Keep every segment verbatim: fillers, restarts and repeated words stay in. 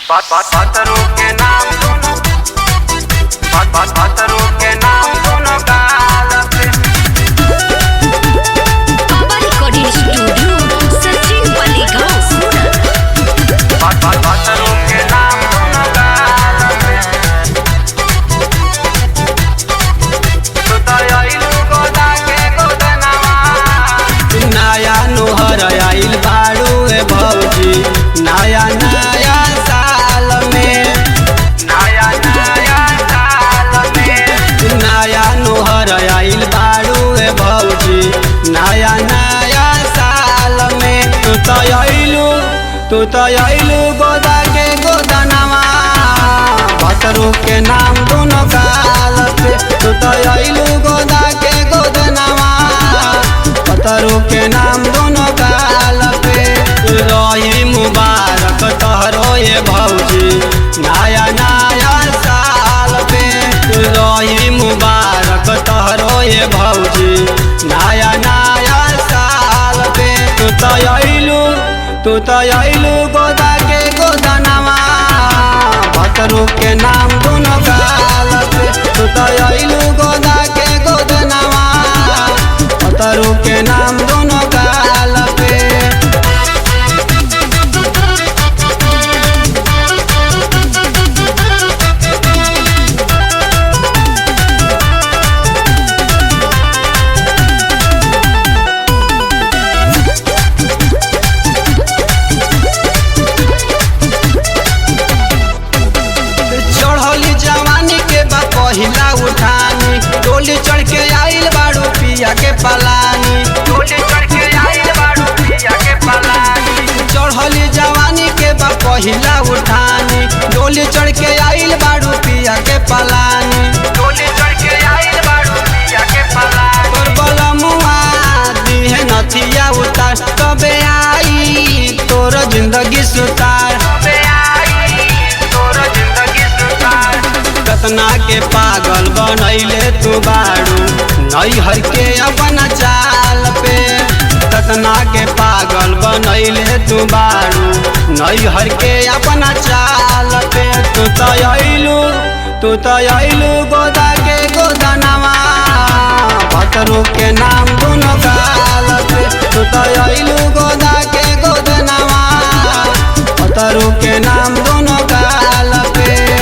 बात बात बातरू के नाम दोनों बात बात बातरू के नाम दोनों गाल पे बाबा रिकॉर्डिंग स्टूडियो सचिन वाली गाँव सूरत। बात बात बातरू के नाम दोनों गाल पे तो तयाइलू गोदा के गोदनवा नया नोहर आइल बाड़ू ए भौजी नया नया साल में नया नया साल में नया नोहर आइल बाड़ू ए भौजी नया नया साल में तू तो आइलू तू तो आइलू गोदा के गोदनवा बतरू के नाम दोनों गाल पे तू तो आइलू गोदा के गोदनवा बतरू के नाम दोनों गाल पे रही मुबारक तोहरो ये भौजी नया नया साल पे रही मुबारक तोहरो ये भौजी नया नया साल पे तू तो आइलू तू तो आइलू गोदा के गोदनवा बतरू के नाम दोनों गाल पे तू तो आइलू गोदा के गोदनवा बतरू के नाम दोनों गाल पे चढ़ली जवानी के बा पहिला उठानी डोली चढ़ के आइल बाड़ू पिया के पलानी डोली चढ़ के आइल बाड़ू पिया के पलानी चढ़ली जवानी के बा पहिला उठानी डोली चढ़ के आइल बाड़ू पिया के पलानी डोली चढ़ के आइल बाड़ू पिया के पलानी तोर बलमुआ दिहे नथिया उतार तबे आई तोर जिंदगी सुतार बे आई तोर जिंदगी सुधार कतना के पागल बनैले तू बाड़ू नैहर के अपना चाल पे कतना के पागल बनैले तू बाड़ू नैहर के अपना चाल पे तू तो आइलू तू तो आइलू गोदा के गोदनवा बतरू के नाम दोनों गाल पे तू तो आइलू गोदा के गोदनवा बतरू के नाम दोनों गाल पे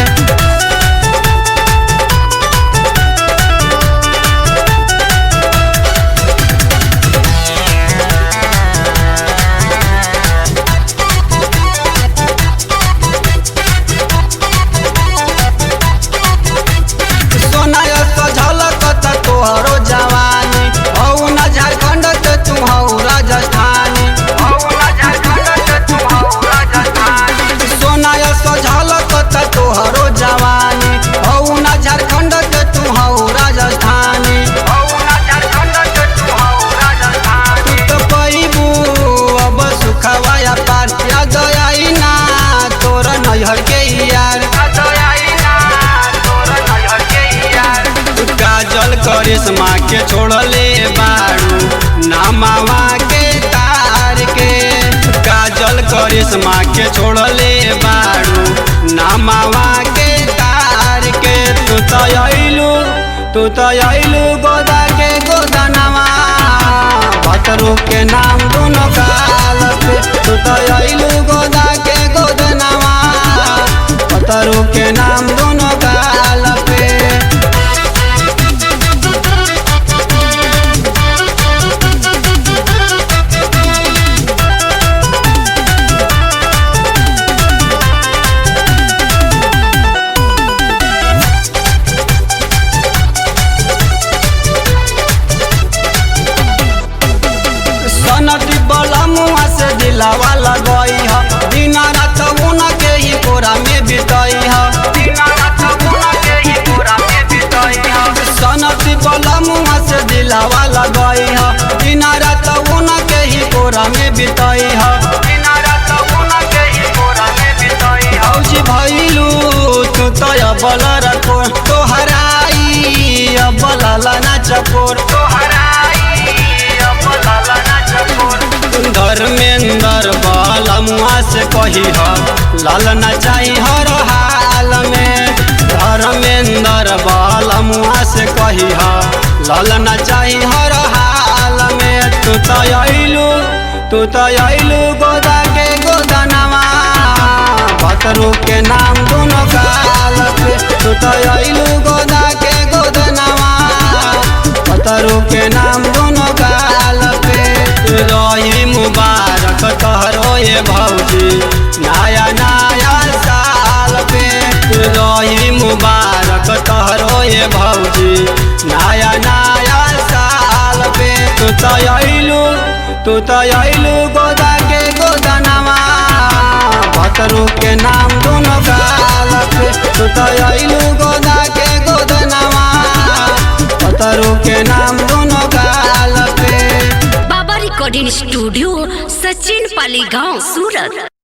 सोनाया तो झलकत तोहरो जवानी हौ न झारखंड के तू हौ राजस्थानी हौ ना झारखंड से तू हौ राजस्थानी सोनाया तो झलकत तोहरो जवानी हौ न झारखंड के तू हौ राजस्थानी हौ ना झारखंड से तू हौ राजस्थानी तू तो पैबू अब सुखवाया पार याद आई ना तोर नैहर के यार अदयाई ना तोर नजर के यार काजल करिश्मा के छोड़ले बाड़ू नामावा के तार के काजल करिश्मा के छोड़ले बाड़ू नामावा के तार के तू तो आइलू तू तो आइलू गोदा के गोदनवा बतरू के नाम दोनों गाल पे तू तो आइलू गोदा के गोदनवा बतरू के नाम दोनों गाल पे सनदी बलमुआ से दिलावा लगई ह दिन रात उनके ही कोरा में बितई ह दिन रात गुना के ही पूरा में बिताई हम सनदी बलमुआ से दिलावा लगई ह दिन रात उनके ही कोरा में बितई ह दिन रात गुना के ही पूरा में बिताई हम भौजी भैलू तू तो अबल रखो तोहराई अबल ना चकोर तोहराई अब लाला ना चकोर धर्मेंद्र बलम बलमुआ से कही ह लाल नचाई हर हाल में। धर्मेंद्र बलमुआ से कही ह लाल नचाई हर हाल में। तू तो अइलू तू तो अइलू गोदा के गोदनवा भतरू के नाम दोनों गाल पे। तू तो अइलू गोदा के गोदनवा भतरू के नाम दोनों गाल पे। रही मुबारक तोहरो ये भौजी नया नया साल पे। रही मुबारक तोहरो ये भौजी नया नया साल पे। तू तो अइलू तू तो अइलू गोदा के गोदनवा भतरू के नाम दोनों गाल पे। तू तो अइलू गोदा के गोदनवा भतरू के नाम दोनों गाल पे। बाबा रिकॉर्डिंग स्टूडियो सचिन पाली गांव सूरत।